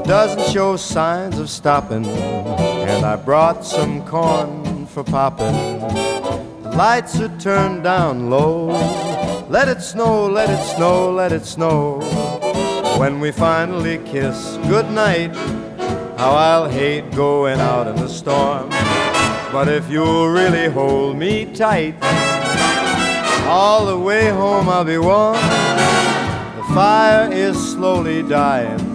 It doesn't show signs of stopping, and I brought some corn for popping. The lights are turned down low. Let it snow, let it snow, let it snow. When we finally kiss goodnight, how I'll hate going out in the storm. But if you'll really hold me tight, all the way home I'll be warm. The fire is slowly dying,